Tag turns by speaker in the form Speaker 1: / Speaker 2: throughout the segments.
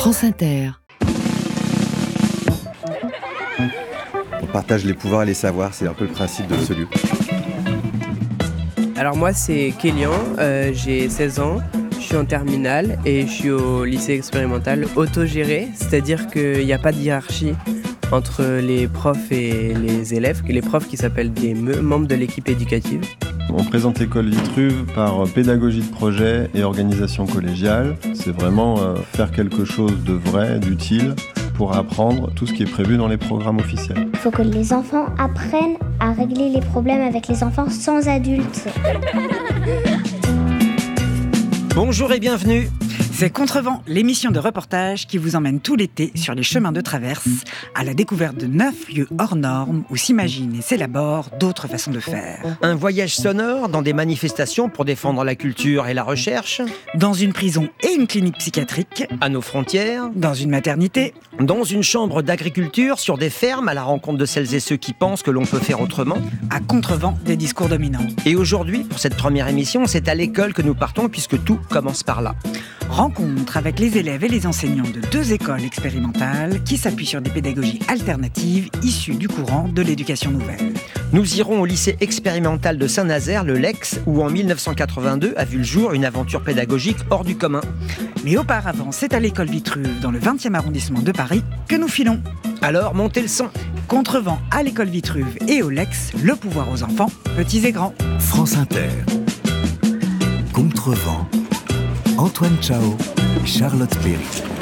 Speaker 1: France Inter.
Speaker 2: On partage les pouvoirs et les savoirs, c'est un peu le principe de ce lieu.
Speaker 3: Alors moi c'est Kélian, j'ai 16 ans, je suis en terminale et je suis au lycée expérimental autogéré, c'est-à-dire qu'il n'y a pas de hiérarchie entre les profs et les élèves, les profs qui s'appellent des membres de l'équipe éducative.
Speaker 4: On présente l'école Vitruve par pédagogie de projet et organisation collégiale. C'est vraiment faire quelque chose de vrai, d'utile, pour apprendre tout ce qui est prévu dans les programmes officiels.
Speaker 5: Il faut que les enfants apprennent à régler les problèmes avec les enfants sans adultes.
Speaker 6: Bonjour et bienvenue.
Speaker 7: C'est Contrevent, l'émission de reportage qui vous emmène tout l'été sur les chemins de traverse, à la découverte de 9 lieux hors normes où s'imaginent et s'élaborent d'autres façons de faire.
Speaker 6: Un voyage sonore dans des manifestations pour défendre la culture et la recherche.
Speaker 7: Dans une prison et une clinique psychiatrique.
Speaker 6: À nos frontières.
Speaker 7: Dans une maternité.
Speaker 6: Dans une chambre d'agriculture, sur des fermes, à la rencontre de celles et ceux qui pensent que l'on peut faire autrement.
Speaker 7: À Contrevent des discours dominants.
Speaker 6: Et aujourd'hui, pour cette première émission, c'est à l'école que nous partons puisque tout commence par là.
Speaker 7: Rencontre avec les élèves et les enseignants de 2 écoles expérimentales qui s'appuient sur des pédagogies alternatives issues du courant de l'éducation nouvelle.
Speaker 6: Nous irons au lycée expérimental de Saint-Nazaire, le LEX, où en 1982 a vu le jour une aventure pédagogique hors du commun.
Speaker 7: Mais auparavant, c'est à l'école Vitruve, dans le 20e arrondissement de Paris, que nous filons.
Speaker 6: Alors, montez le son.
Speaker 7: Contrevent à l'école Vitruve et au LEX, le pouvoir aux enfants, petits et grands.
Speaker 8: France Inter. Contrevent. Antoine Chao, Charlotte Perry.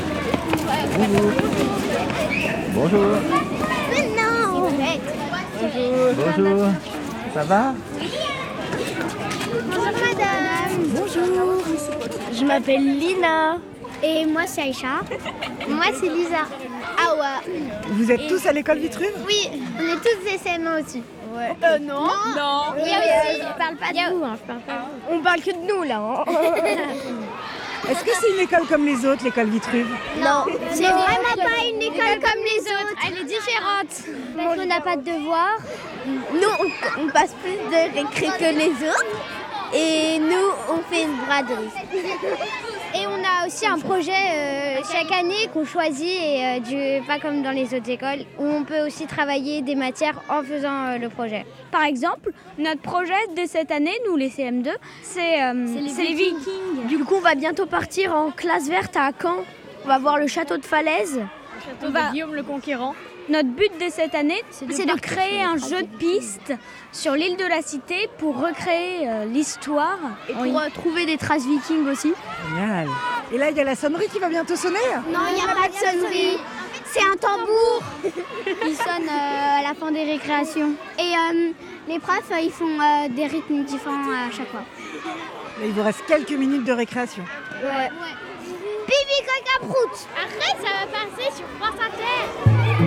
Speaker 4: Bonjour.
Speaker 5: Mais non.
Speaker 4: Bonjour.
Speaker 7: Ça va ?
Speaker 5: Bonjour madame.
Speaker 9: Bonjour. Je m'appelle Lina.
Speaker 5: Et moi c'est Aïcha. Moi c'est Lisa. Ah ouais.
Speaker 7: Vous êtes tous à l'école Vitruve ?
Speaker 5: Oui, on est tous des CM1 aussi.
Speaker 9: Ouais. Non.
Speaker 5: Non. Il y a aussi, je parle pas de vous, je parle pas de vous.
Speaker 9: On parle que de nous là.
Speaker 7: Est-ce que c'est une école comme les autres, l'école Vitruve ?
Speaker 5: Non, c'est vraiment pas une école comme les autres. Elle est différente. Parce qu'on n'a pas de devoirs.
Speaker 9: Nous, on passe plus de récré que les autres. Et nous, on fait une braderie.
Speaker 5: Et on a aussi un projet chaque année qu'on choisit, et pas comme dans les autres écoles, où on peut aussi travailler des matières en faisant le projet.
Speaker 10: Par exemple, notre projet de cette année, nous les CM2, c'est les Vikings.
Speaker 9: Du coup, on va bientôt partir en classe verte à Caen. On va voir le château de Falaise.
Speaker 10: Le château de Guillaume le Conquérant. Notre but de cette année, c'est de créer un jeu de piste sur l'île de la Cité pour recréer l'histoire.
Speaker 9: Et pour trouver des traces vikings aussi.
Speaker 7: Génial. Et là, il y a la sonnerie qui va bientôt sonner ?
Speaker 5: Non, il n'y a pas de sonnerie. C'est un tambour. Il sonne à la fin des récréations. Et les profs, ils font des rythmes différents à chaque fois.
Speaker 7: Là, il vous reste quelques minutes de récréation.
Speaker 5: Ouais. Bibi caca prout.
Speaker 10: Arrête, ça va passer sur France Inter.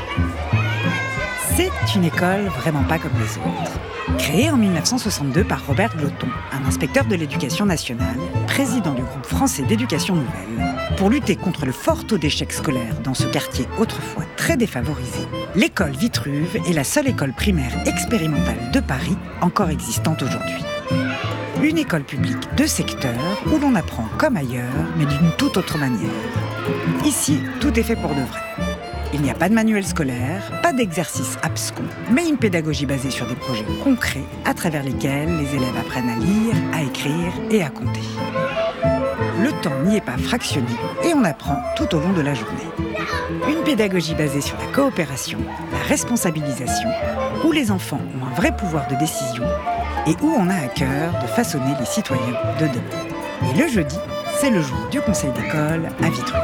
Speaker 7: C'est une école vraiment pas comme les autres. Créée en 1962 par Robert Gloton, un inspecteur de l'éducation nationale, président du groupe français d'éducation nouvelle, pour lutter contre le fort taux d'échec scolaire dans ce quartier autrefois très défavorisé. L'école Vitruve est la seule école primaire expérimentale de Paris encore existante aujourd'hui. Une école publique de secteur où l'on apprend comme ailleurs, mais d'une toute autre manière. Ici, tout est fait pour de vrai. Il n'y a pas de manuel scolaire, pas d'exercice abscons, mais une pédagogie basée sur des projets concrets à travers lesquels les élèves apprennent à lire, à écrire et à compter. Le temps n'y est pas fractionné et on apprend tout au long de la journée. Une pédagogie basée sur la coopération, la responsabilisation, où les enfants ont un vrai pouvoir de décision et où on a à cœur de façonner les citoyens de demain. Et le jeudi, c'est le jour du conseil d'école à Vitruve.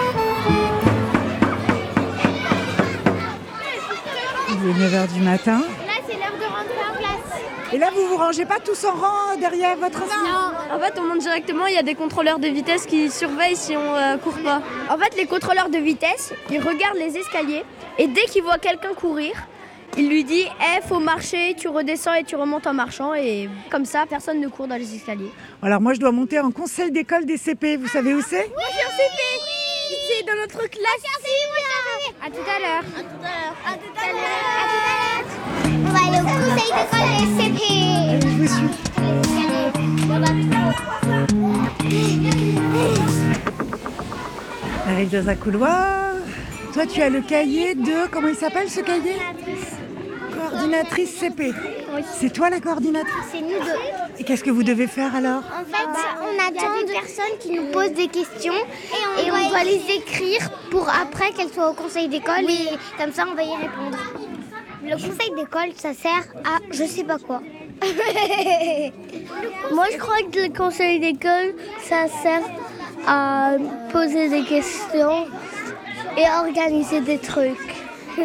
Speaker 7: Il est 9h du matin.
Speaker 5: Là, c'est l'heure de rentrer en classe.
Speaker 7: Et là, vous vous rangez pas tous en rang derrière votre enseignant ?
Speaker 9: Non. En fait, on monte directement. Il y a des contrôleurs de vitesse qui surveillent si on court pas. En fait, les contrôleurs de vitesse, ils regardent les escaliers. Et dès qu'ils voient quelqu'un courir, il lui dit « faut marcher, tu redescends et tu remontes en marchant ». Et comme ça, personne ne court dans les escaliers.
Speaker 7: Alors moi, je dois monter en conseil d'école des CP. Vous savez où c'est ?
Speaker 9: Moi, je suis en CP. C'est dans notre classe.
Speaker 5: À tout à l'heure. À tout à l'heure. À tout à l'heure. On va aller au conseil d'école des CP.
Speaker 7: Je vous suis. Arrive dans un couloir. Toi, tu as le cahier de... Comment il s'appelle ce cahier ? Coordinatrice CP.
Speaker 5: Oui.
Speaker 7: C'est toi la coordinatrice ?
Speaker 5: C'est nous deux.
Speaker 7: Et qu'est-ce que vous devez faire alors ?
Speaker 5: En fait, on attend des personnes qui nous posent des questions et on doit les écrire pour après qu'elles soient au conseil d'école et comme ça on va y répondre. Le conseil d'école, ça sert à je sais pas quoi.
Speaker 9: Moi, je crois que le conseil d'école, ça sert à poser des questions et à organiser des trucs.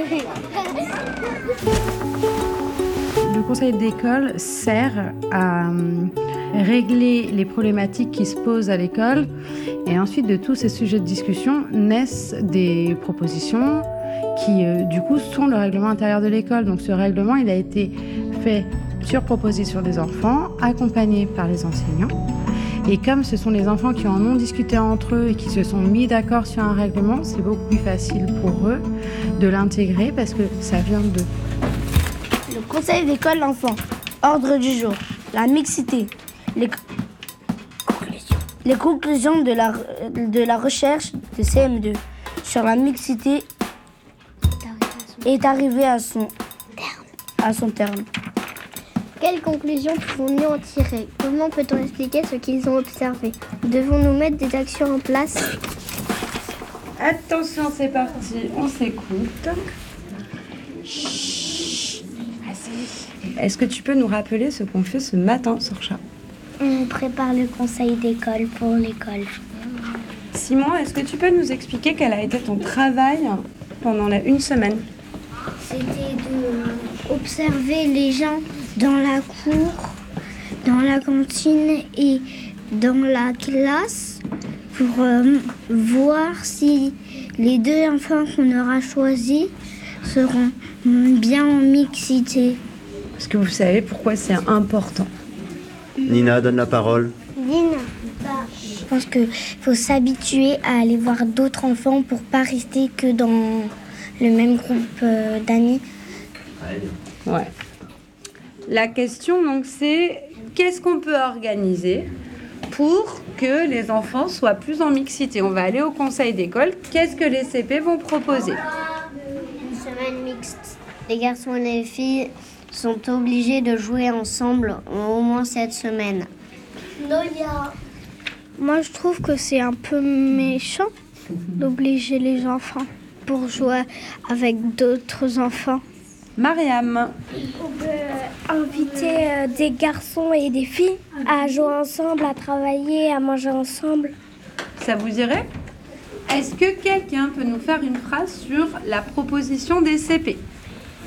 Speaker 1: Le conseil d'école sert à régler les problématiques qui se posent à l'école et ensuite de tous ces sujets de discussion naissent des propositions qui du coup sont le règlement intérieur de l'école. Donc ce règlement il a été fait sur proposition des enfants, accompagné par les enseignants. Et comme ce sont les enfants qui en ont discuté entre eux et qui se sont mis d'accord sur un règlement, c'est beaucoup plus facile pour eux de l'intégrer parce que ça vient d'eux.
Speaker 9: Le conseil d'école d'enfants. Ordre du jour. La mixité. Les conclusions de la recherche de CM2 sur la mixité est arrivée à son terme.
Speaker 5: Quelles conclusions pouvons-nous en tirer ? Comment peut-on expliquer ce qu'ils ont observé ? Devons-nous mettre des actions en place ?
Speaker 1: Attention, c'est parti, on s'écoute. Est-ce que tu peux nous rappeler ce qu'on fait ce matin, Sorcha ?
Speaker 5: On prépare le conseil d'école pour l'école.
Speaker 1: Simon, est-ce que tu peux nous expliquer quel a été ton travail pendant une semaine ?
Speaker 5: C'était d'observer les gens dans la cour, dans la cantine et dans la classe pour voir si les deux enfants qu'on aura choisis seront bien en mixité.
Speaker 1: Est-ce que vous savez pourquoi c'est important ?
Speaker 11: Nina, donne la parole.
Speaker 5: Nina, je pense qu'il faut s'habituer à aller voir d'autres enfants pour pas rester que dans le même groupe d'amis.
Speaker 1: Ouais. La question, donc, c'est qu'est-ce qu'on peut organiser pour que les enfants soient plus en mixité ? On va aller au conseil d'école. Qu'est-ce que les CP vont proposer ?
Speaker 5: Une semaine mixte. Les garçons et les filles sont obligés de jouer ensemble au moins cette semaine.
Speaker 9: Moi, je trouve que c'est un peu méchant d'obliger les enfants pour jouer avec d'autres enfants.
Speaker 1: Mariam.
Speaker 9: On peut inviter des garçons et des filles à jouer ensemble, à travailler, à manger ensemble.
Speaker 1: Ça vous irait ? Est-ce que quelqu'un peut nous faire une phrase sur la proposition des CP ? Jade ?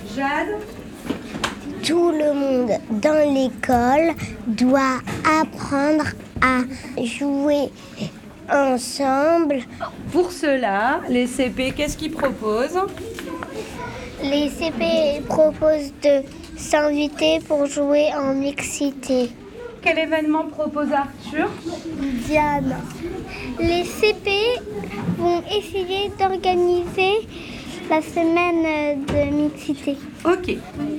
Speaker 5: Tout le monde dans l'école doit apprendre à jouer ensemble.
Speaker 1: Pour cela, les CP, qu'est-ce qu'ils proposent ?
Speaker 5: Les CP proposent de s'inviter pour jouer en mixité.
Speaker 1: Quel événement propose Arthur ?
Speaker 5: Diane. Les CP vont essayer d'organiser la semaine de mixité.
Speaker 1: Ok.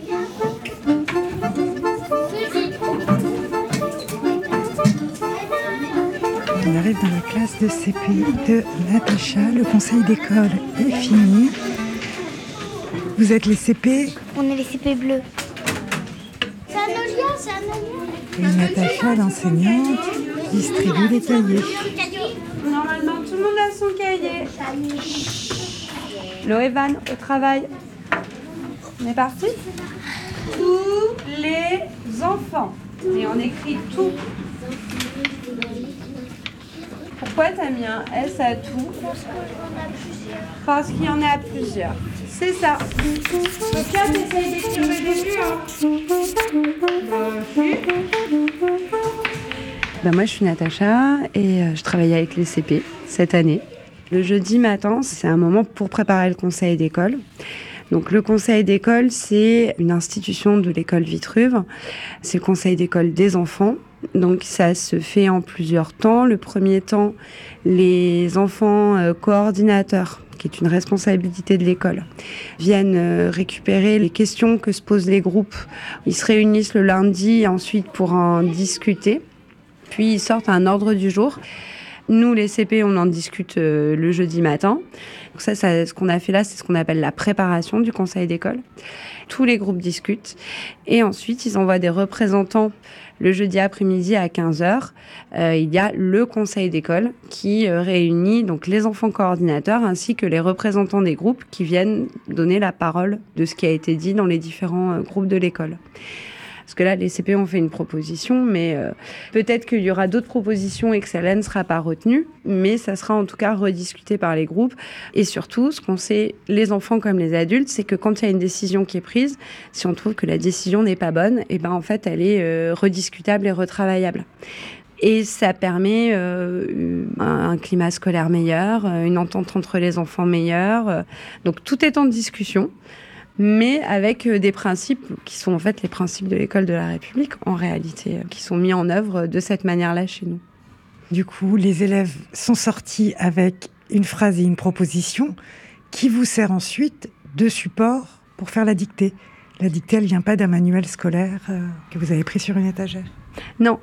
Speaker 7: On arrive dans la classe de CP de Natacha. Le conseil d'école est fini. Vous êtes les CP ?
Speaker 5: On est les CP bleus. C'est un
Speaker 7: Et Natacha, l'enseignante, distribue les cahiers.
Speaker 1: Normalement, tout le monde a son cahier. Loévan, au travail. On est parti ? Tous les enfants. Et on écrit tout. Pourquoi t'as mis un S à tout ? Parce qu'il y en a plusieurs. C'est ça. Donc là, t'essayes d'écrire le début. Moi, je suis Natacha et je travaille avec les CP cette année. Le jeudi matin, c'est un moment pour préparer le conseil d'école. Donc le conseil d'école, c'est une institution de l'école Vitruve. C'est le conseil d'école des enfants. Donc ça se fait en plusieurs temps. Le premier temps, les enfants coordinateurs, qui est une responsabilité de l'école, viennent récupérer les questions que se posent les groupes. Ils se réunissent le lundi ensuite pour en discuter. Puis ils sortent un ordre du jour Nous, les CP, on en discute le jeudi matin. Donc ça, ce qu'on a fait là, c'est ce qu'on appelle la préparation du conseil d'école. Tous les groupes discutent. Et ensuite, ils envoient des représentants le jeudi après-midi à 15h. Il y a le conseil d'école qui réunit donc les enfants coordinateurs ainsi que les représentants des groupes qui viennent donner la parole de ce qui a été dit dans les différents groupes de l'école. Parce que là, les CP ont fait une proposition, mais peut-être qu'il y aura d'autres propositions et que celle-là ne sera pas retenue, mais ça sera en tout cas rediscuté par les groupes. Et surtout, ce qu'on sait, les enfants comme les adultes, c'est que quand il y a une décision qui est prise, si on trouve que la décision n'est pas bonne, et ben en fait, elle est rediscutable et retravaillable. Et ça permet un climat scolaire meilleur, une entente entre les enfants meilleure. Donc tout est en discussion, mais avec des principes qui sont en fait les principes de l'école de la République, en réalité, qui sont mis en œuvre de cette manière-là chez nous.
Speaker 12: Du coup, les élèves sont sortis avec une phrase et une proposition qui vous sert ensuite de support pour faire la dictée. La dictée, elle ne vient pas d'un manuel scolaire que vous avez pris sur une étagère.
Speaker 1: Non.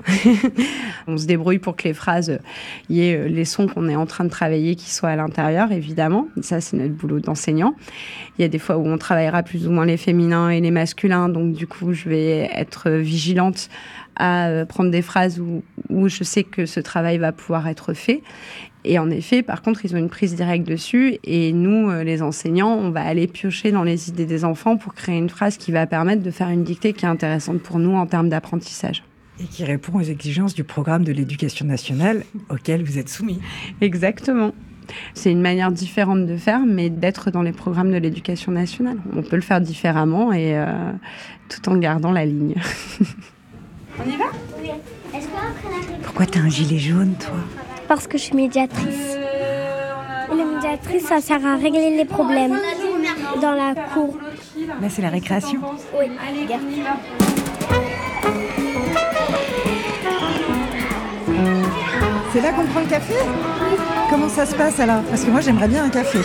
Speaker 1: On se débrouille pour que les phrases, il y ait les sons qu'on est en train de travailler qui soient à l'intérieur, évidemment. Ça, c'est notre boulot d'enseignant. Il y a des fois où on travaillera plus ou moins les féminins et les masculins. Donc, du coup, je vais être vigilante à prendre des phrases où je sais que ce travail va pouvoir être fait. Et en effet, par contre, ils ont une prise directe dessus. Et nous, les enseignants, on va aller piocher dans les idées des enfants pour créer une phrase qui va permettre de faire une dictée qui est intéressante pour nous en termes d'apprentissage.
Speaker 12: Et qui répond aux exigences du programme de l'éducation nationale auquel vous êtes soumis.
Speaker 1: Exactement. C'est une manière différente de faire, mais d'être dans les programmes de l'éducation nationale. On peut le faire différemment et tout en gardant la ligne.
Speaker 9: On y va ? Oui.
Speaker 12: Pourquoi t'as un gilet jaune, toi ?
Speaker 5: Parce que je suis médiatrice. Les médiatrices, ça sert à régler les problèmes dans la cour.
Speaker 12: Là, c'est la récréation ?
Speaker 5: Oui.
Speaker 12: C'est là qu'on prend le café ? Oui. Comment ça se passe alors ? Parce que moi j'aimerais bien un café.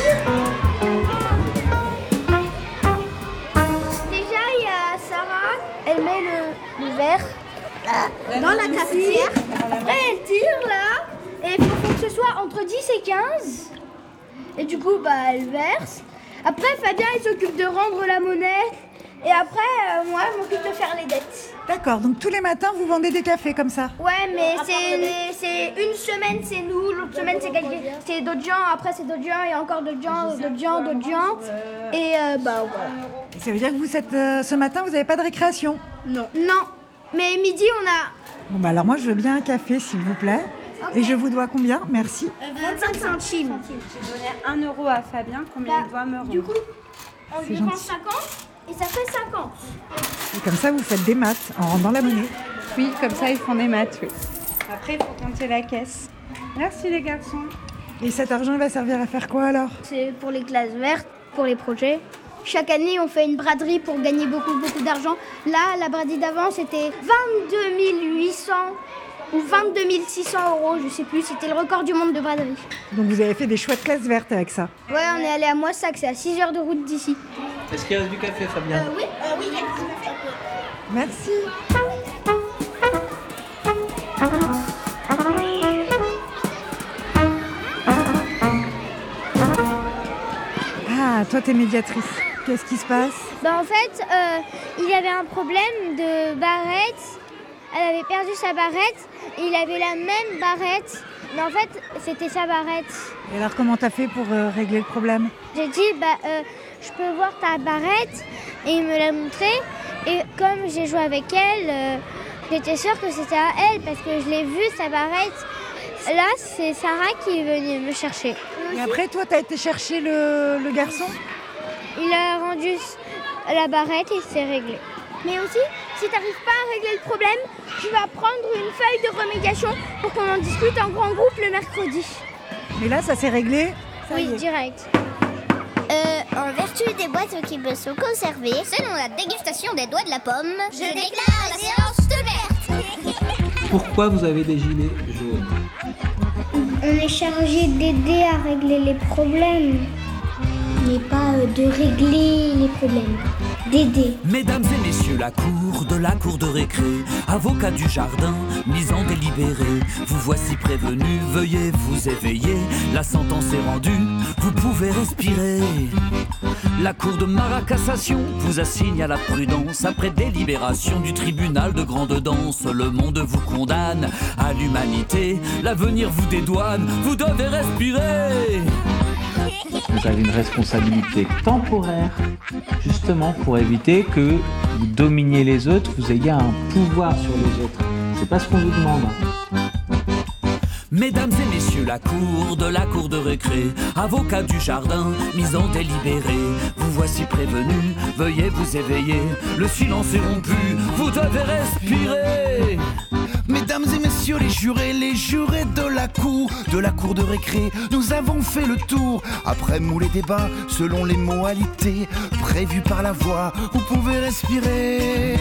Speaker 9: Déjà il y a Sarah, elle met le verre dans la cafetière. Après elle tire là, et il faut que ce soit entre 10 et 15. Et du coup elle verse. Après Fabien il s'occupe de rendre la monnaie. Et après, moi, je m'occupe de faire les dettes.
Speaker 12: D'accord, donc tous les matins, vous vendez des cafés comme ça ?
Speaker 9: Ouais, mais c'est une semaine, c'est nous, l'autre semaine, c'est d'autres gens, après c'est d'autres gens, et encore d'autres gens. Et voilà.
Speaker 12: Et ça veut dire que vous, ce matin, vous n'avez pas de récréation ?
Speaker 9: Non. Mais midi, on a...
Speaker 12: Bon, bah alors moi, je veux bien un café, s'il vous plaît. Okay. Et je vous dois combien ? Merci.
Speaker 9: 25 centimes.
Speaker 1: J'ai donné 1 euro à Fabien, combien il doit me rendre ?
Speaker 9: Du coup, on lui prend 50. Et ça fait 50.
Speaker 12: Et comme ça, vous faites des maths en rendant la monnaie.
Speaker 1: Oui, comme ça, ils font des maths, oui. Après, il faut compter la caisse. Merci les garçons.
Speaker 12: Et cet argent, il va servir à faire quoi alors ?
Speaker 9: C'est pour les classes vertes, pour les projets. Chaque année, on fait une braderie pour gagner beaucoup d'argent. Là, la braderie d'avant, c'était 22 800 ou 22 600 euros, je sais plus. C'était le record du monde de braderie.
Speaker 12: Donc vous avez fait des chouettes classes vertes avec ça ?
Speaker 9: Ouais, on est allé à Moissac, c'est à 6 heures de route d'ici.
Speaker 13: Est-ce qu'il y a du café, Fabien ?
Speaker 9: Oui, il y a du café.
Speaker 12: Merci. Ah, toi, t'es médiatrice. Qu'est-ce qui se passe ?
Speaker 5: En fait, il y avait un problème de barrette. Elle avait perdu sa barrette. Il avait la même barrette. Mais en fait, c'était sa barrette.
Speaker 12: Et alors, comment t'as fait pour régler le problème ?
Speaker 5: J'ai dit, je peux voir ta barrette. Et il me l'a montré. Et comme j'ai joué avec elle, j'étais sûre que c'était à elle parce que je l'ai vue, sa barrette. Là, c'est Sarah qui est venue me chercher.
Speaker 12: Et après, toi, t'as été chercher le garçon ?
Speaker 5: Il a rendu la barrette et c'est réglé.
Speaker 9: Mais aussi, si t'arrives pas à régler le problème, tu vas prendre une feuille de remédiation pour qu'on en discute en grand groupe le mercredi.
Speaker 12: Mais là, ça s'est réglé ?
Speaker 5: Oui, direct.
Speaker 14: En vertu des boîtes qui me sont conservées, selon la dégustation des doigts de la pomme, je déclare la séance ouverte.
Speaker 13: Pourquoi vous avez des gilets jaunes ?
Speaker 5: On est chargé d'aider à régler les problèmes. mais pas de régler les problèmes, d'aider.
Speaker 15: Mesdames et messieurs, la cour de récré, avocat du jardin, mise en délibéré. Vous voici prévenus, veuillez vous éveiller. La sentence est rendue, vous pouvez respirer. La cour de Maracassation vous assigne à la prudence. Après délibération du tribunal de grande danse, le monde vous condamne à l'humanité. L'avenir vous dédouane, vous devez respirer.
Speaker 16: Vous avez une responsabilité temporaire, justement pour éviter que vous dominiez les autres, vous ayez un pouvoir sur les autres. C'est pas ce qu'on vous demande.
Speaker 15: Mesdames et messieurs, la cour de récré, avocat du jardin, mise en délibéré. Vous voici prévenus, veuillez vous éveiller. Le silence est rompu, vous devez respirer.
Speaker 17: Mesdames et messieurs les jurés de la cour de récré, nous avons fait le tour. Après moult débats, selon les modalités prévues par la voix, vous pouvez respirer.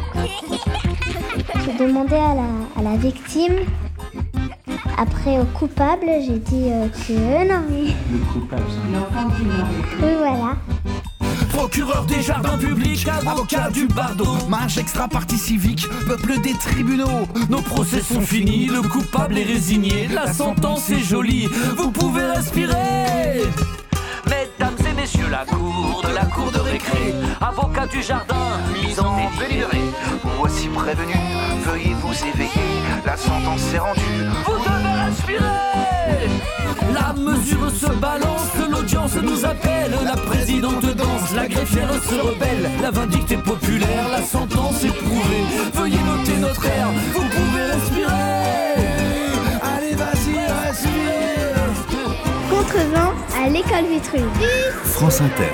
Speaker 5: J'ai demandé à la victime. Après au coupable, j'ai dit que non.
Speaker 16: Le coupable, c'est l'enfant qui meurt.
Speaker 5: Oui, voilà.
Speaker 17: Procureur des jardins publics, avocat du bardo, marge extra-partie civique, peuple des tribunaux.
Speaker 15: Nos procès sont finis, le coupable est résigné, la sentence est jolie, vous pouvez respirer. Mesdames et messieurs, la cour de récré, avocat du jardin, mise en délibéré.
Speaker 17: Vous voici prévenus, veuillez vous éveiller, la sentence est rendue,
Speaker 15: vous devez respirer. La mesure se balance, l'audience nous appelle, la présidente danse, la greffière se rebelle, la vindicte est populaire, la sentence est prouvée. Veuillez noter notre air, vous pouvez respirer.
Speaker 17: Allez, vas-y, respire.
Speaker 5: Contrevent à l'école Vitruve.
Speaker 8: France Inter.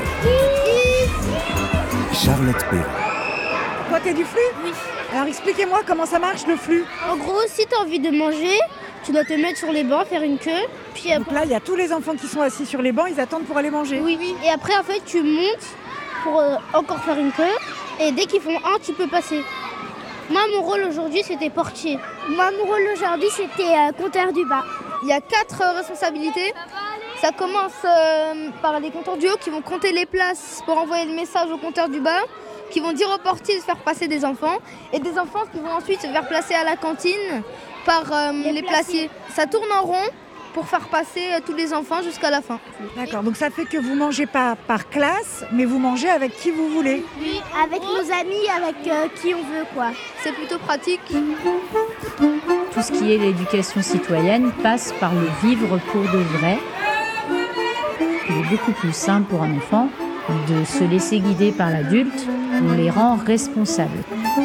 Speaker 8: Charlotte Perrin.
Speaker 12: Toi, t'es du flux?
Speaker 9: Oui.
Speaker 12: Alors expliquez-moi comment ça marche le flux.
Speaker 9: En gros, si t'as envie de manger, tu dois te mettre sur les bancs, faire une queue. Puis
Speaker 12: Donc là, il y a tous les enfants qui sont assis sur les bancs, ils attendent pour aller manger.
Speaker 9: Oui. Et après, en fait, tu montes pour encore faire une queue. Et dès qu'ils font un, tu peux passer. Moi, mon rôle aujourd'hui, c'était portier.
Speaker 5: Moi, mon rôle aujourd'hui, c'était compteur du bas.
Speaker 9: Il y a 4 responsabilités. Ça commence par les compteurs du haut qui vont compter les places pour envoyer le message au compteur du bas, qui vont dire aux portiers de faire passer des enfants, et des enfants qui vont ensuite se faire placer à la cantine par les placiers. Ça tourne en rond pour faire passer tous les enfants jusqu'à la fin.
Speaker 12: D'accord, donc ça fait que vous mangez pas par classe, mais vous mangez avec qui vous voulez.
Speaker 5: Oui, avec nos amis, avec qui on veut, quoi.
Speaker 9: C'est plutôt pratique.
Speaker 18: Tout ce qui est l'éducation citoyenne passe par le vivre pour de vrai. Il est beaucoup plus simple pour un enfant de se laisser guider par l'adulte. On les rend responsables.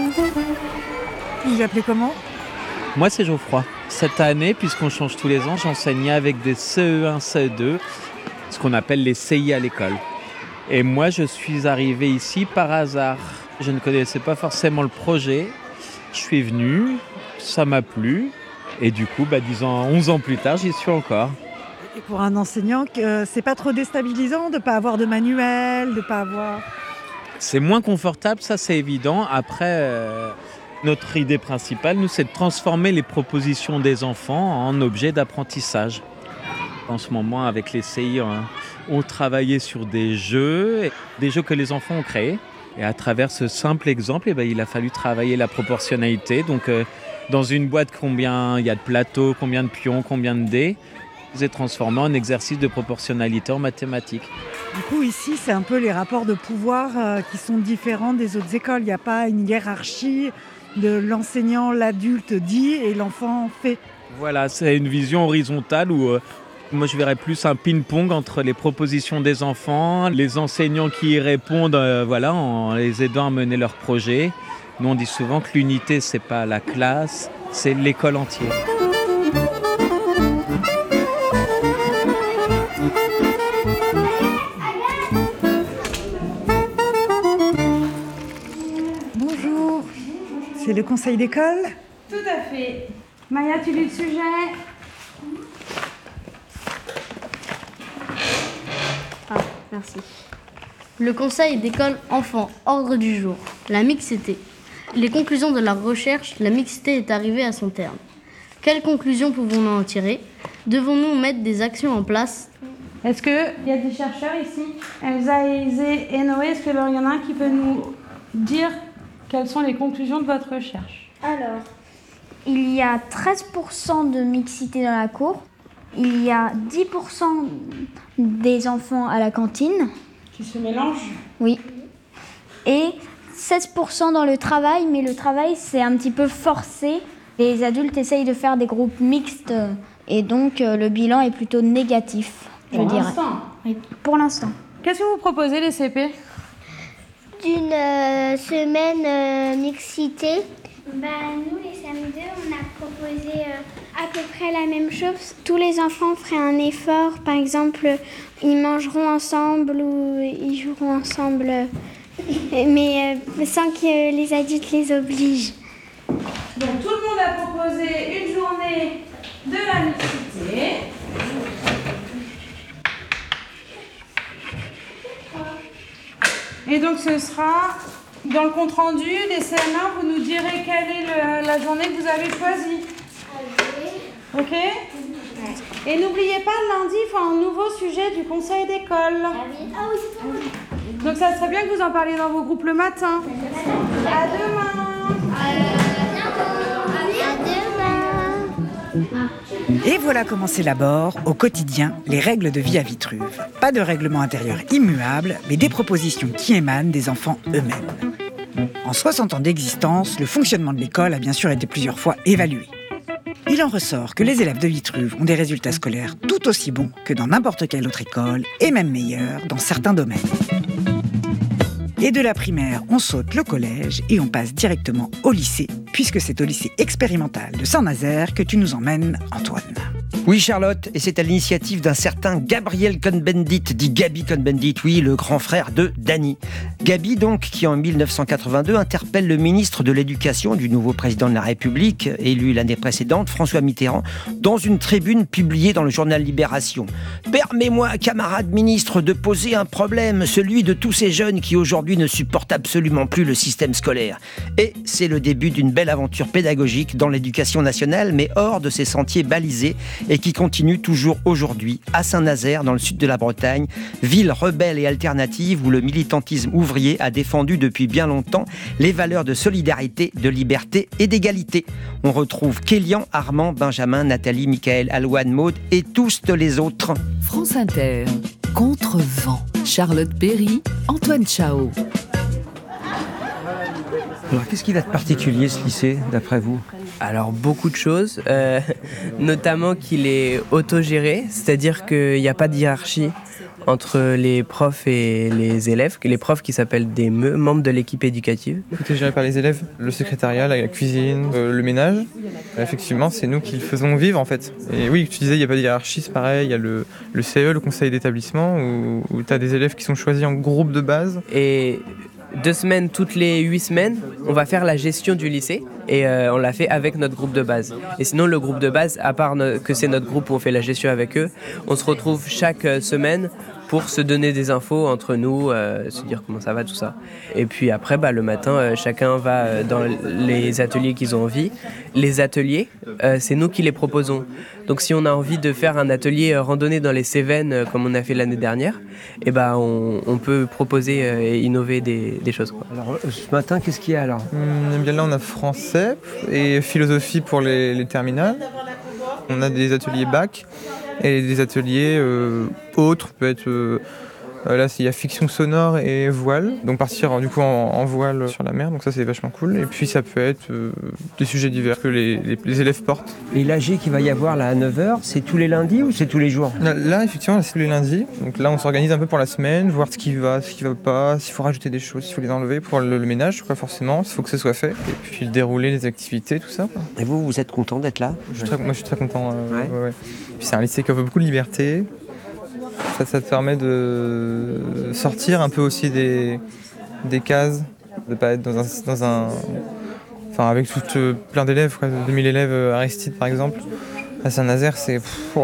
Speaker 12: Vous vous appelez comment ?
Speaker 16: Moi, c'est Geoffroy. Cette année, puisqu'on change tous les ans, j'enseignais avec des CE1, CE2, ce qu'on appelle les CI à l'école. Et moi, je suis arrivé ici par hasard. Je ne connaissais pas forcément le projet. Je suis venu, ça m'a plu. Et du coup, 11 ans plus tard, j'y suis encore.
Speaker 12: Et pour un enseignant, c'est pas trop déstabilisant de ne pas avoir de manuel, de ne pas avoir...
Speaker 16: C'est moins confortable, ça c'est évident. Après, notre idée principale, nous, c'est de transformer les propositions des enfants en objets d'apprentissage. En ce moment, avec les CI, on travaillait sur des jeux que les enfants ont créés. Et à travers ce simple exemple, il a fallu travailler la proportionnalité. Donc, dans une boîte, combien il y a de plateaux, combien de pions, combien de dés. Vous êtes transformé en exercice de proportionnalité en mathématiques.
Speaker 12: Du coup, ici, c'est un peu les rapports de pouvoir qui sont différents des autres écoles. Il n'y a pas une hiérarchie de l'enseignant, l'adulte dit et l'enfant fait. Voilà,
Speaker 16: c'est une vision horizontale où moi je verrais plus un ping-pong entre les propositions des enfants, les enseignants qui y répondent en les aidant à mener leur projet. Nous, on dit souvent que l'unité, c'est pas la classe, c'est l'école entière.
Speaker 12: C'est le conseil d'école ?
Speaker 10: Tout à fait. Maya, tu lis le sujet ?
Speaker 9: Ah, merci. Le conseil d'école enfant, ordre du jour. La mixité. Les conclusions de la recherche, la mixité est arrivée à son terme. Quelles conclusions pouvons-nous en tirer ? Devons-nous mettre des actions en place ?
Speaker 1: Est-ce qu'il y a des chercheurs ici? Elsa, Élisée et Noé, est-ce qu'il y en a un qui peut nous dire quelles sont les conclusions de votre recherche?
Speaker 10: Alors, il y a 13% de mixité dans la cour. Il y a 10% des enfants à la cantine.
Speaker 1: Qui se mélangent?
Speaker 10: Oui. Et 16% dans le travail, mais le travail, c'est un petit peu forcé. Les adultes essayent de faire des groupes mixtes et donc le bilan est plutôt négatif, je dirais.
Speaker 1: Pour l'instant?
Speaker 10: Oui, pour l'instant.
Speaker 1: Qu'est-ce que vous proposez, les CP?
Speaker 5: D'une semaine mixité.
Speaker 19: Nous, les CM2, on a proposé à peu près la même chose. Tous les enfants feraient un effort. Par exemple, ils mangeront ensemble ou ils joueront ensemble, mais sans que les adultes les obligent.
Speaker 1: Donc, tout le monde a proposé une journée de la mixité. Et donc, ce sera dans le compte-rendu des CM1, vous nous direz quelle est la journée que vous avez choisie. Ok? Et n'oubliez pas, lundi, il faut un nouveau sujet du conseil d'école. Donc, ça serait bien que vous en parliez dans vos groupes le matin. À demain.
Speaker 7: Et voilà comment s'élaborent au quotidien les règles de vie à Vitruve. Pas de règlement intérieur immuable, mais des propositions qui émanent des enfants eux-mêmes. En 60 ans d'existence, le fonctionnement de l'école a bien sûr été plusieurs fois évalué. Il en ressort que les élèves de Vitruve ont des résultats scolaires tout aussi bons que dans n'importe quelle autre école, et même meilleurs dans certains domaines. Et de la primaire, on saute le collège et on passe directement au lycée, puisque c'est au lycée expérimental de Saint-Nazaire que tu nous emmènes, Antoine.
Speaker 6: Oui, Charlotte, et c'est à l'initiative d'un certain Gabriel Cohn-Bendit, dit Gabi Cohn-Bendit, oui, le grand frère de Dany. Gabi, donc, qui en 1982 interpelle le ministre de l'Éducation du nouveau président de la République, élu l'année précédente, François Mitterrand, dans une tribune publiée dans le journal Libération. « Permets-moi, camarade ministre, de poser un problème, celui de tous ces jeunes qui aujourd'hui ne supportent absolument plus le système scolaire. » Et c'est le début d'une belle aventure pédagogique dans l'éducation nationale, mais hors de ces sentiers balisés, et qui continue toujours aujourd'hui à Saint-Nazaire, dans le sud de la Bretagne, ville rebelle et alternative où le militantisme ouvrier a défendu depuis bien longtemps les valeurs de solidarité, de liberté et d'égalité. On retrouve Kélian, Armand, Benjamin, Nathalie, Michael, Alouane, Maud et tous les autres.
Speaker 20: France Inter, Contre-vent, Charlotte Perry, Antoine Chao.
Speaker 6: Alors, qu'est-ce qu'il a de particulier, ce lycée, d'après vous ?
Speaker 3: Alors, beaucoup de choses, notamment qu'il est autogéré, c'est-à-dire qu'il n'y a pas de hiérarchie entre les profs et les élèves, les profs qui s'appellent des membres de l'équipe éducative.
Speaker 21: Tout est géré par les élèves, le secrétariat, la cuisine, le ménage. Effectivement, c'est nous qui le faisons vivre en fait. Et oui, tu disais, il n'y a pas de hiérarchie, c'est pareil, il y a le CE, le conseil d'établissement, où tu as des élèves qui sont choisis en groupe de base.
Speaker 3: Et 2 semaines, toutes les 8 semaines, on va faire la gestion du lycée et on l'a fait avec notre groupe de base. Et sinon, le groupe de base, à part que c'est notre groupe où on fait la gestion avec eux, on se retrouve chaque semaine pour se donner des infos entre nous, se dire comment ça va, tout ça. Et puis après, le matin, chacun va dans les ateliers qu'ils ont envie. Les ateliers, c'est nous qui les proposons. Donc si on a envie de faire un atelier randonnée dans les Cévennes, comme on a fait l'année dernière, on peut proposer et innover des choses, quoi.
Speaker 6: Alors ce matin, qu'est-ce qu'il y a alors ?
Speaker 21: Bien là, on a français et philosophie pour les terminales. On a des ateliers bac et des ateliers autres, peut-être là il y a fiction sonore et voile, donc partir du coup en voile sur la mer, donc ça c'est vachement cool. Et puis ça peut être des sujets divers que les élèves portent.
Speaker 6: Et l'AG qu'il va y avoir là à 9h, c'est tous les lundis ou c'est tous les jours ?
Speaker 21: Là effectivement c'est tous les lundis, donc là on s'organise un peu pour la semaine, voir ce qui va pas, s'il faut rajouter des choses, s'il faut les enlever pour le ménage, quoi, forcément, il faut que ce soit fait. Et puis le dérouler, les activités, tout ça, quoi.
Speaker 6: Et vous êtes content d'être là ?
Speaker 21: Moi je suis très content. Ouais. Puis c'est un lycée qui offre beaucoup de liberté. Ça te permet de sortir un peu aussi des cases, de pas être dans un avec plein d'élèves, quoi, 2000 élèves à Aristide par exemple. À Saint-Nazaire, c'est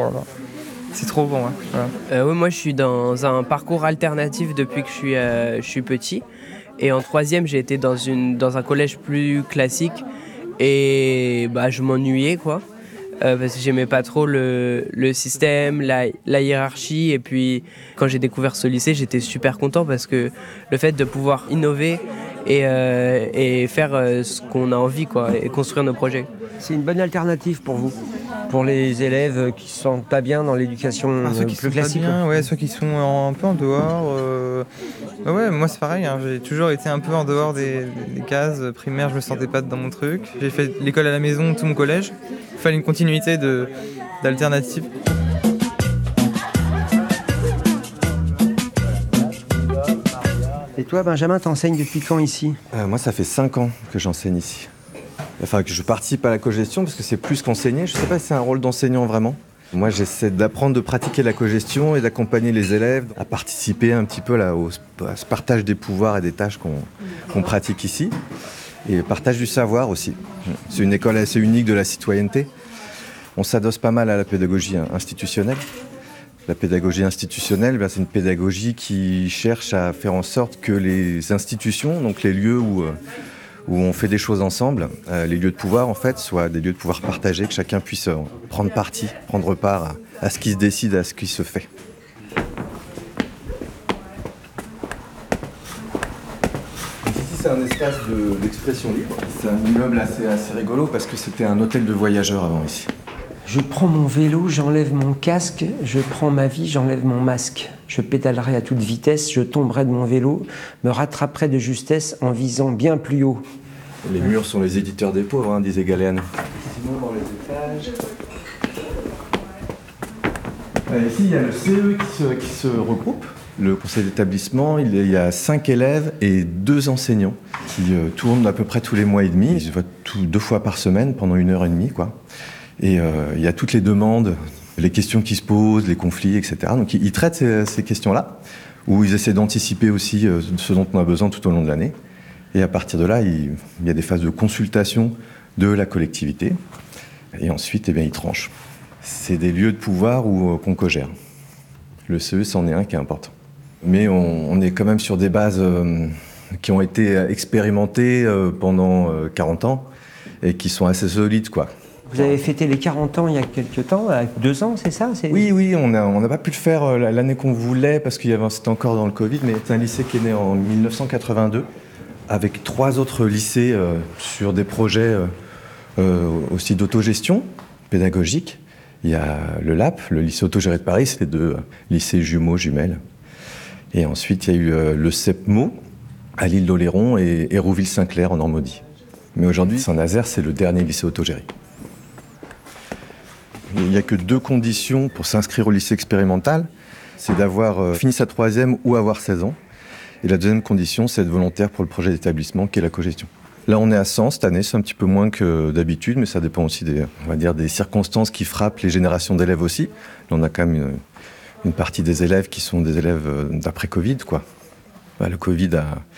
Speaker 21: trop bon. Ouais. Voilà.
Speaker 3: Moi je suis dans un parcours alternatif depuis que je suis petit. Et en 3e, j'ai été dans un collège plus classique et je m'ennuyais, quoi. parce que j'aimais pas trop le système, la hiérarchie. Et puis quand j'ai découvert ce lycée, j'étais super content parce que le fait de pouvoir innover et faire ce qu'on a envie, quoi, et construire nos projets.
Speaker 6: C'est une bonne alternative pour vous, pour les élèves qui se sentent pas bien dans l'éducation
Speaker 21: ceux qui
Speaker 6: plus
Speaker 21: sont
Speaker 6: classique.
Speaker 21: Pas bien, ouais, ceux qui sont un peu en dehors. Ouais, moi c'est pareil, hein, j'ai toujours été un peu en dehors des cases primaires, je me sentais pas dans mon truc. J'ai fait l'école à la maison, tout mon collège. Il fallait une continuité d'alternatives.
Speaker 6: Et toi, Benjamin, t'enseignes depuis quand ici ?
Speaker 2: Moi, ça fait 5 ans que j'enseigne ici. Enfin, que je participe à la cogestion parce que c'est plus qu'enseigner. Je ne sais pas si c'est un rôle d'enseignant vraiment. Moi, j'essaie d'apprendre, de pratiquer la cogestion et d'accompagner les élèves à participer un petit peu à ce partage des pouvoirs et des tâches qu'on pratique ici. Et partage du savoir aussi. C'est une école assez unique de la citoyenneté. On s'adosse pas mal à la pédagogie institutionnelle. La pédagogie institutionnelle, c'est une pédagogie qui cherche à faire en sorte que les institutions, donc les lieux où on fait des choses ensemble, les lieux de pouvoir en fait, soient des lieux de pouvoir partagés, que chacun puisse prendre parti, prendre part à ce qui se décide, à ce qui se fait. Ici c'est un espace d'expression libre. C'est un immeuble assez rigolo parce que c'était un hôtel de voyageurs avant ici.
Speaker 6: Je prends mon vélo, j'enlève mon casque, je prends ma vie, j'enlève mon masque. Je pédalerai à toute vitesse, je tomberai de mon vélo, me rattraperai de justesse en visant bien plus haut.
Speaker 2: Les murs sont les éditeurs des pauvres, disait Galeano. Sinon, dans les étages... Ici, il y a le CE qui se regroupe. Le conseil d'établissement, il y a 5 élèves et 2 enseignants qui tournent à peu près tous les mois et demi. Ils se voient 2 fois par semaine pendant 1h30, quoi. Et il y a toutes les demandes, les questions qui se posent, les conflits, etc. Donc ils traitent ces questions-là, où ils essaient d'anticiper aussi ce dont on a besoin tout au long de l'année. Et à partir de là, il y a des phases de consultation de la collectivité. Et ensuite, ils tranchent. C'est des lieux de pouvoir qu'on cogère. Le CE, c'en est un qui est important. Mais on est quand même sur des bases qui ont été expérimentées pendant 40 ans et qui sont assez solides, quoi.
Speaker 6: Vous avez fêté les 40 ans il y a quelques temps, 2 ans, c'est ça ?
Speaker 2: Oui, on n'a pas pu le faire l'année qu'on voulait parce que c'était encore dans le Covid, mais c'est un lycée qui est né en 1982 avec 3 autres lycées sur des projets aussi d'autogestion pédagogique. Il y a le LAP, le lycée autogéré de Paris, c'est 2 lycées jumelles. Et ensuite, il y a eu le CEPMO à l'île d'Oléron et Hérouville-Saint-Clair en Normandie. Mais aujourd'hui, Saint-Nazaire, c'est le dernier lycée autogéré. Il n'y a que 2 conditions pour s'inscrire au lycée expérimental. C'est d'avoir fini sa 3e ou avoir 16 ans. Et la deuxième condition, c'est d'être volontaire pour le projet d'établissement qui est la cogestion. Là, on est à 100 cette année, c'est un petit peu moins que d'habitude, mais ça dépend aussi des circonstances qui frappent les générations d'élèves aussi. Là, on a quand même une partie des élèves qui sont des élèves d'après-Covid, quoi. Le Covid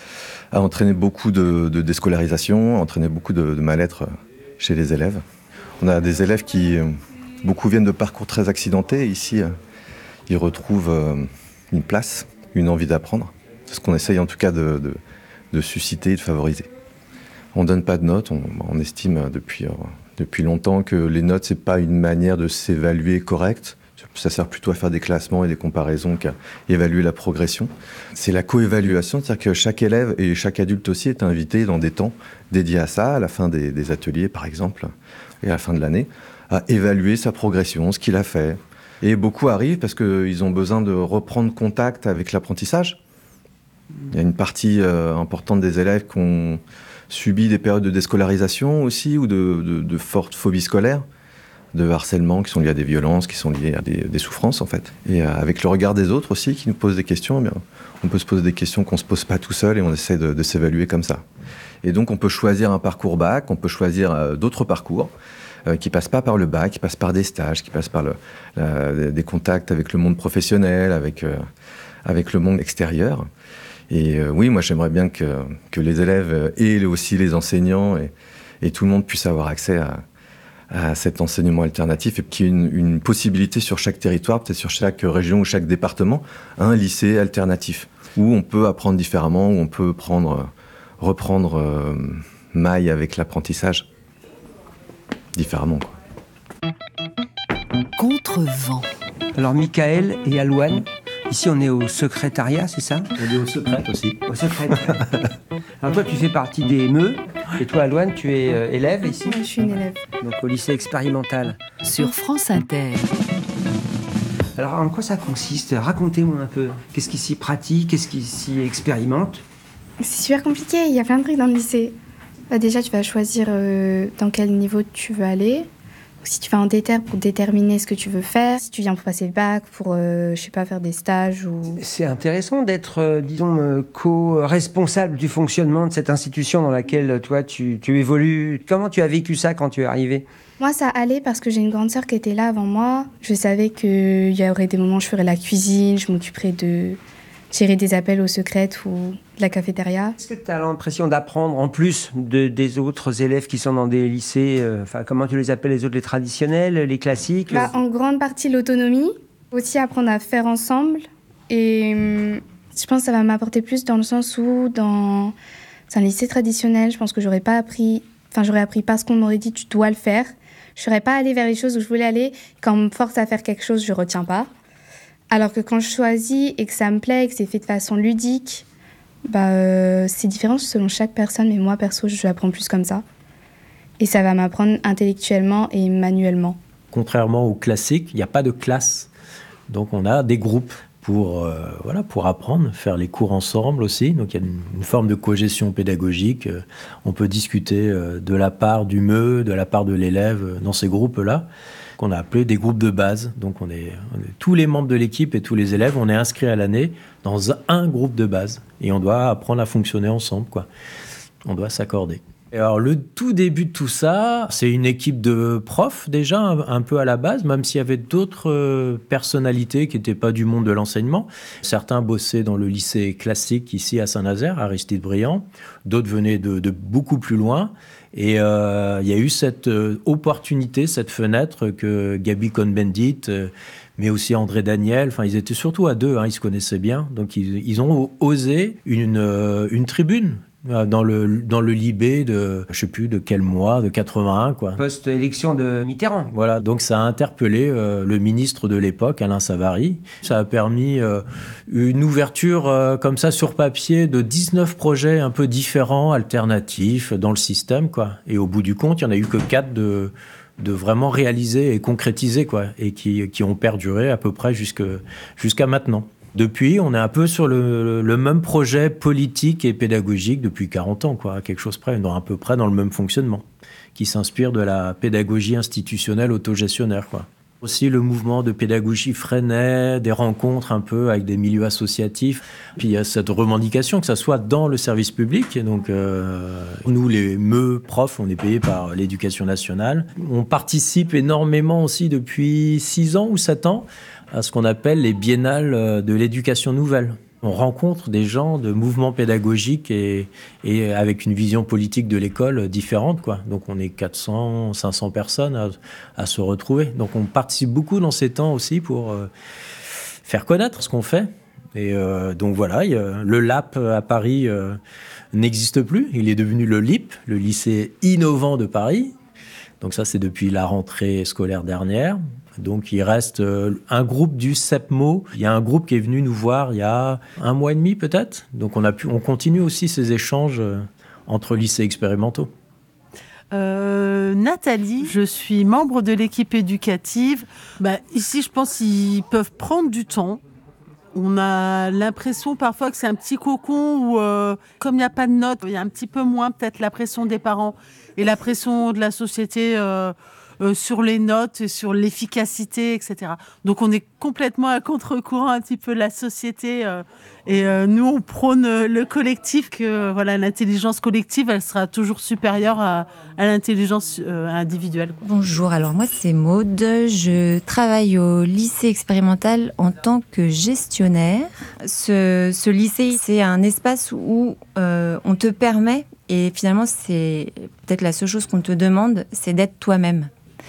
Speaker 2: a entraîné beaucoup de déscolarisation, a entraîné beaucoup de mal-être chez les élèves. On a des élèves qui... Beaucoup viennent de parcours très accidentés. Ici, ils retrouvent une place, une envie d'apprendre. C'est ce qu'on essaye en tout cas de susciter et de favoriser. On ne donne pas de notes. On estime depuis longtemps que les notes, ce n'est pas une manière de s'évaluer correcte. Ça sert plutôt à faire des classements et des comparaisons qu'à évaluer la progression. C'est la co-évaluation, c'est-à-dire que chaque élève et chaque adulte aussi est invité dans des temps dédiés à ça, à la fin des ateliers par exemple, et à la fin de l'année, à évaluer sa progression, ce qu'il a fait. Et beaucoup arrivent parce qu'ils ont besoin de reprendre contact avec l'apprentissage. Il y a une partie importante des élèves qui ont subi des périodes de déscolarisation aussi, ou de fortes phobies scolaires, de harcèlement qui sont liés à des violences, qui sont liés à des souffrances en fait. Et avec le regard des autres aussi qui nous posent des questions, on peut se poser des questions qu'on ne se pose pas tout seul et on essaie de s'évaluer comme ça. Et donc on peut choisir un parcours bac, on peut choisir d'autres parcours qui passent pas par le bac, qui passent par des stages, qui passent par des contacts avec le monde professionnel, avec le monde extérieur. Et oui, moi j'aimerais bien que les élèves et aussi les enseignants et tout le monde puisse avoir accès à cet enseignement alternatif et qu'il y ait une possibilité sur chaque territoire, peut-être sur chaque région ou chaque département, un lycée alternatif où on peut apprendre différemment, où on peut reprendre maille avec l'apprentissage différemment, quoi.
Speaker 20: Contre-vent.
Speaker 6: Alors, Michael et Alouane, ici on est au secrétariat, c'est ça ?
Speaker 4: On est au secret aussi.
Speaker 6: Au secrétariat. Alors toi, tu fais partie des MEU, et toi, Alouane, tu es élève ici ?
Speaker 22: Je suis une élève.
Speaker 6: Donc au lycée expérimental.
Speaker 20: Sur France Inter.
Speaker 6: Alors, en quoi ça consiste ? Racontez-moi un peu. Qu'est-ce qui s'y pratique ? Qu'est-ce qui s'y expérimente ?
Speaker 22: C'est super compliqué, il y a plein de trucs dans le lycée. Déjà, tu vas choisir dans quel niveau tu veux aller. Si tu vas en déter pour déterminer ce que tu veux faire, si tu viens pour passer le bac, pour, faire des stages ou...
Speaker 6: C'est intéressant d'être, co-responsable du fonctionnement de cette institution dans laquelle, toi, tu évolues. Comment tu as vécu ça quand tu es arrivée ?
Speaker 22: Moi, ça allait parce que j'ai une grande sœur qui était là avant moi. Je savais qu'il y aurait des moments où je ferais la cuisine, je m'occuperais de gérer des appels aux secrètes ou de la cafétéria.
Speaker 6: Est-ce que tu as l'impression d'apprendre en plus des autres élèves qui sont dans des lycées, comment tu les appelles les autres, les traditionnels, les classiques ?
Speaker 22: En grande partie l'autonomie, aussi apprendre à faire ensemble. Et je pense que ça va m'apporter plus dans le sens où dans un lycée traditionnel, je pense que j'aurais appris parce qu'on m'aurait dit tu dois le faire. Je ne serais pas allée vers les choses où je voulais aller. Quand on me force à faire quelque chose, je ne retiens pas. Alors que quand je choisis et que ça me plaît et que c'est fait de façon ludique, c'est différent selon chaque personne, mais moi, perso, je l'apprends plus comme ça. Et ça va m'apprendre intellectuellement et manuellement.
Speaker 4: Contrairement au classique, il n'y a pas de classe. Donc on a des groupes pour apprendre, faire les cours ensemble aussi. Donc il y a une forme de cogestion pédagogique. On peut discuter de la part du MEU, de la part de l'élève dans ces groupes-là, qu'on a appelé des groupes de base. Donc on est tous les membres de l'équipe et tous les élèves, on est inscrits à l'année dans un groupe de base. Et on doit apprendre à fonctionner ensemble, quoi. On doit s'accorder. Et alors le tout début de tout ça, c'est une équipe de profs déjà, un peu à la base, même s'il y avait d'autres personnalités qui n'étaient pas du monde de l'enseignement. Certains bossaient dans le lycée classique ici à Saint-Nazaire, Aristide Briand. D'autres venaient de beaucoup plus loin. Et il y a eu cette opportunité, cette fenêtre que Gaby Cohn-Bendit, mais aussi André Daniel, ils étaient surtout à deux, ils se connaissaient bien. Donc ils ont osé une tribune dans le Libé de, je sais plus de quel mois, de 81, quoi.
Speaker 6: Post-élection de Mitterrand.
Speaker 4: Voilà, donc ça a interpellé le ministre de l'époque, Alain Savary. Ça a permis une ouverture comme ça sur papier de 19 projets un peu différents, alternatifs dans le système, quoi. Et au bout du compte, il n'y en a eu que 4 de vraiment réalisés et concrétisés, quoi, et qui ont perduré à peu près jusqu'à maintenant. Depuis, on est un peu sur le même projet politique et pédagogique depuis 40 ans, quoi, à quelque chose près, à peu près dans le même fonctionnement, qui s'inspire de la pédagogie institutionnelle autogestionnaire, quoi. Aussi le mouvement de pédagogie Freinet, des rencontres un peu avec des milieux associatifs. Puis il y a cette revendication que ça soit dans le service public. Et donc nous, les MEU profs, on est payés par l'Éducation nationale. On participe énormément aussi depuis 6 ans ou 7 ans à ce qu'on appelle les biennales de l'éducation nouvelle. On rencontre des gens de mouvements pédagogiques et avec une vision politique de l'école différente, quoi. Donc on est 400, 500 personnes à se retrouver. Donc on participe beaucoup dans ces temps aussi pour faire connaître ce qu'on fait. Et donc voilà, le LAP à Paris n'existe plus. Il est devenu le LIP, le lycée innovant de Paris. Donc ça, c'est depuis la rentrée scolaire dernière. Donc il reste un groupe du CEPMO. Il y a un groupe qui est venu nous voir il y a 1 mois et demi peut-être. Donc on continue aussi ces échanges entre lycées expérimentaux.
Speaker 23: Nathalie, je suis membre de l'équipe éducative. Ici, je pense qu'ils peuvent prendre du temps. On a l'impression parfois que c'est un petit cocon où, comme il n'y a pas de notes, il y a un petit peu moins peut-être la pression des parents et la pression de la société sur les notes, sur l'efficacité, etc. Donc on est complètement à contre-courant un petit peu la société et nous on prône le collectif, que voilà, l'intelligence collective elle sera toujours supérieure à l'intelligence individuelle.
Speaker 24: Bonjour, alors moi c'est Maude, je travaille au lycée expérimental en tant que gestionnaire. Ce lycée c'est un espace où on te permet, et finalement c'est peut-être la seule chose qu'on te demande, c'est d'être toi-même.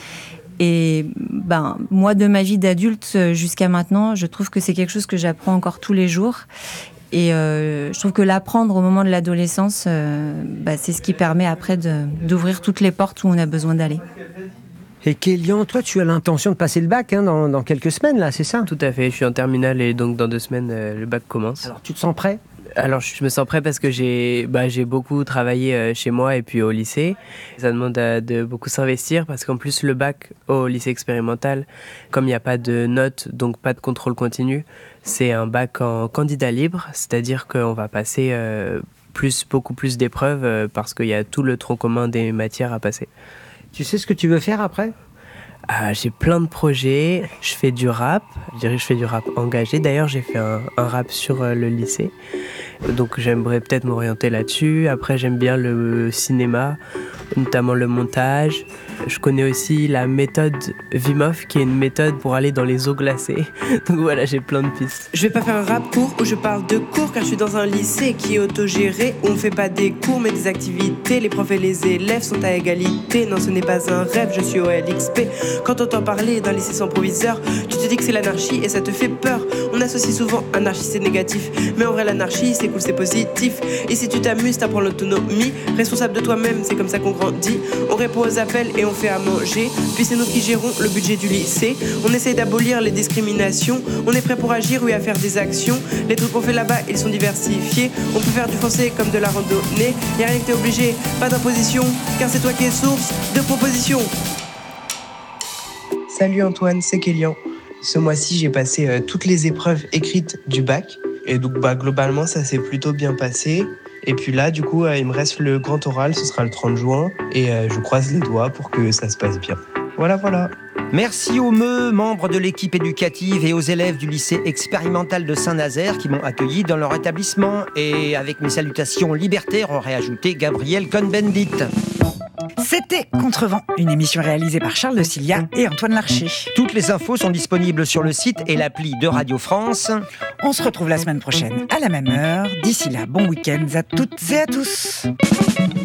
Speaker 24: Et moi, de ma vie d'adulte jusqu'à maintenant, je trouve que c'est quelque chose que j'apprends encore tous les jours. Et je trouve que l'apprendre au moment de l'adolescence, c'est ce qui permet après d'ouvrir toutes les portes où on a besoin d'aller.
Speaker 6: Et Kélian, toi, tu as l'intention de passer le bac dans quelques semaines, là, c'est ça?
Speaker 3: Tout à fait, je suis en terminale et donc dans 2 semaines, le bac commence.
Speaker 6: Alors, tu te sens prêt?
Speaker 3: Alors, je me sens prêt parce que j'ai beaucoup travaillé chez moi et puis au lycée. Ça demande de beaucoup s'investir parce qu'en plus, le bac au lycée expérimental, comme il n'y a pas de notes, donc pas de contrôle continu, c'est un bac en candidat libre, c'est-à-dire qu'on va passer beaucoup plus d'épreuves parce qu'il y a tout le tronc commun des matières à passer.
Speaker 6: Tu sais ce que tu veux faire après?
Speaker 3: J'ai plein de projets, je fais du rap, je dirais que je fais du rap engagé. D'ailleurs, j'ai fait un rap sur le lycée, donc j'aimerais peut-être m'orienter là-dessus. Après, j'aime bien le cinéma, notamment le montage. Je connais aussi la méthode Wim Hof, qui est une méthode pour aller dans les eaux glacées. Donc voilà, j'ai plein de pistes. Je vais pas faire un rap court où je parle de cours, car je suis dans un lycée qui est autogéré, où on fait pas des cours mais des activités. Les profs et les élèves sont à égalité. Non, ce n'est pas un rêve, je suis au LXP. Quand t'entends parler d'un lycée sans proviseur, tu te dis que c'est l'anarchie et ça te fait peur. On associe souvent anarchie, c'est négatif, mais en vrai l'anarchie c'est cool, c'est positif. Et si tu t'amuses, t'apprends l'autonomie, responsable de toi-même, c'est comme ça qu'on grandit. On répond aux appels et on fait à manger, puis c'est nous qui gérons le budget du lycée. On essaye d'abolir les discriminations, on est prêt pour agir, oui, à faire des actions. Les trucs qu'on fait là-bas, ils sont diversifiés. On peut faire du français comme de la randonnée. Y'a rien que t'es obligé, pas d'imposition, car c'est toi qui es source de propositions.
Speaker 11: Salut Antoine, c'est Kélian. Ce mois-ci, j'ai passé toutes les épreuves écrites du bac. Et donc, globalement, ça s'est plutôt bien passé. Et puis là, du coup, il me reste le grand oral, ce sera le 30 juin. Et je croise les doigts pour que ça se passe bien. Voilà.
Speaker 6: Merci aux membres de l'équipe éducative et aux élèves du lycée expérimental de Saint-Nazaire qui m'ont accueilli dans leur établissement. Et avec mes salutations libertaires, aurait ajouté Gabriel Cohn-Bendit.
Speaker 7: C'était Contrevent, une émission réalisée par Charles de Cilia et Antoine Larcher.
Speaker 6: Toutes les infos sont disponibles sur le site et l'appli de Radio France.
Speaker 7: On se retrouve la semaine prochaine à la même heure. D'ici là, bon week-end à toutes et à tous.